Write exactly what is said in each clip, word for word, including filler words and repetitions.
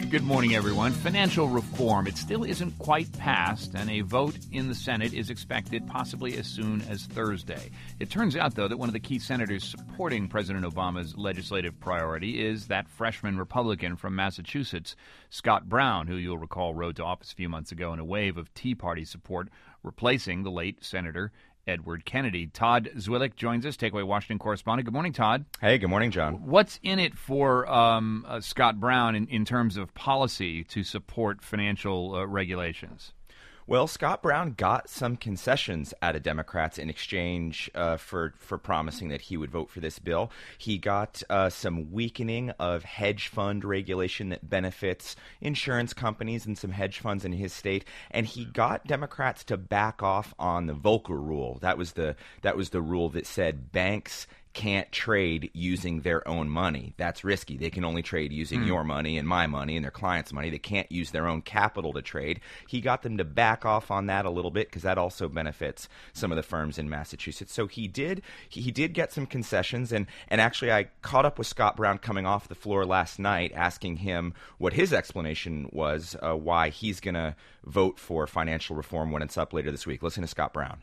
Good morning, everyone. Financial reform, it still isn't quite passed, and a vote in the Senate is expected possibly as soon as Thursday. It turns out, though, that one of the key senators supporting President Obama's legislative priority is that freshman Republican from Massachusetts, Scott Brown, who you'll recall rode to office a few months ago in a wave of Tea Party support, replacing the late Senator Edward Kennedy. Todd Zwillich joins us, Takeaway Washington correspondent. Good morning, Todd. Hey, good morning, John. What's in it for um, uh, Scott Brown in, in terms of policy to support financial uh, regulations? Well, Scott Brown got some concessions out of Democrats in exchange uh, for, for promising that he would vote for this bill. He got uh, some weakening of hedge fund regulation that benefits insurance companies and some hedge funds in his state, and he got Democrats to back off on the Volcker rule. That was the that was the rule that said banks can't trade using their own money. That's risky. They can only trade using mm. your money and my money and their clients' money. They can't use their own capital to trade. He got them to back off on that a little bit because that also benefits some of the firms in Massachusetts. So he did he did get some concessions, and, and actually I caught up with Scott Brown coming off the floor last night asking him what his explanation was, uh, why he's going to vote for financial reform when it's up later this week. Listen to Scott Brown.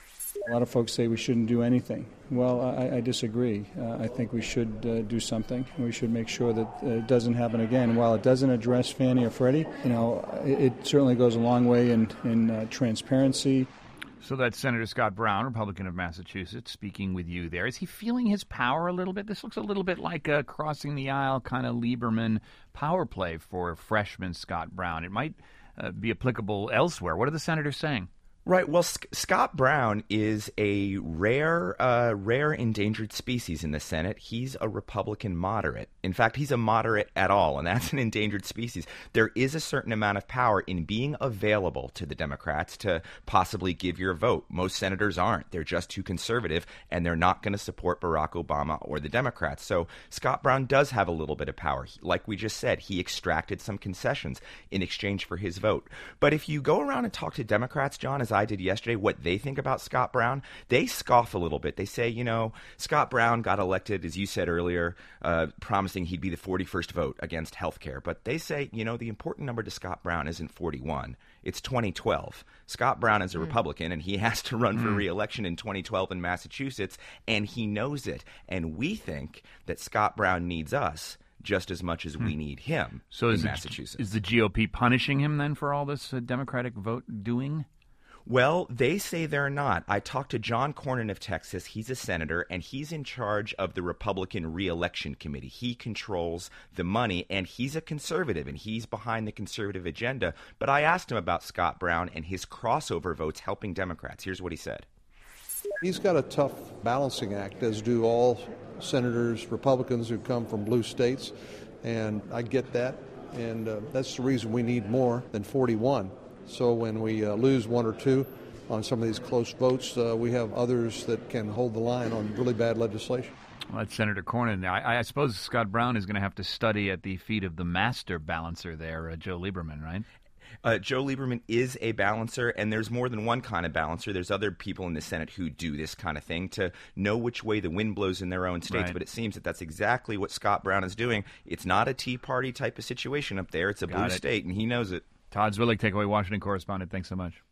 A lot of folks say we shouldn't do anything. Well, I, I disagree. Uh, I think we should uh, do something. We should make sure that uh, it doesn't happen again. While it doesn't address Fannie or Freddie, you know, it, it certainly goes a long way in, in uh, transparency. So that's Senator Scott Brown, Republican of Massachusetts, speaking with you there. Is he feeling his power a little bit? This looks a little bit like a crossing the aisle kind of Lieberman power play for freshman Scott Brown. It might uh, be applicable elsewhere. What are the senators saying? Right. Well, Sc- Scott Brown is a rare, uh, rare endangered species in the Senate. He's a Republican moderate. In fact, he's a moderate at all, and that's an endangered species. There is a certain amount of power in being available to the Democrats to possibly give your vote. Most senators aren't. They're just too conservative, and they're not going to support Barack Obama or the Democrats. So Scott Brown does have a little bit of power. He, like we just said, he extracted some concessions in exchange for his vote. But if you go around and talk to Democrats, John, as I did yesterday, what they think about Scott Brown, they scoff a little bit. They say, you know, Scott Brown got elected, as you said earlier, uh, promising he'd be the forty-first vote against health care. But they say, you know, the important number to Scott Brown isn't forty-one. It's twenty twelve. Scott Brown is a mm. Republican, and he has to run mm. for re-election in twenty twelve in Massachusetts, and he knows it. And we think that Scott Brown needs us just as much as we need him so in is Massachusetts. The, is the G O P punishing him then for all this uh, Democratic vote doing? Well, they say they're not. I talked to John Cornyn of Texas. He's a senator, and he's in charge of the Republican Re-election Committee. He controls the money, and he's a conservative, and he's behind the conservative agenda. But I asked him about Scott Brown and his crossover votes helping Democrats. Here's what he said. He's got a tough balancing act, as do all senators, Republicans who come from blue states, and I get that, and uh, that's the reason we need more than forty-one. So when we uh, lose one or two on some of these close votes, uh, we have others that can hold the line on really bad legislation. Well, that's Senator Cornyn. I, I suppose Scott Brown is going to have to study at the feet of the master balancer there, uh, Joe Lieberman, right? Uh, Joe Lieberman is a balancer, and there's more than one kind of balancer. There's other people in the Senate who do this kind of thing to know which way the wind blows in their own states. Right. But it seems that that's exactly what Scott Brown is doing. It's not a Tea Party type of situation up there. It's a Got blue it. state, and he knows it. Todd Zwillich, Takeaway Washington correspondent. Thanks so much.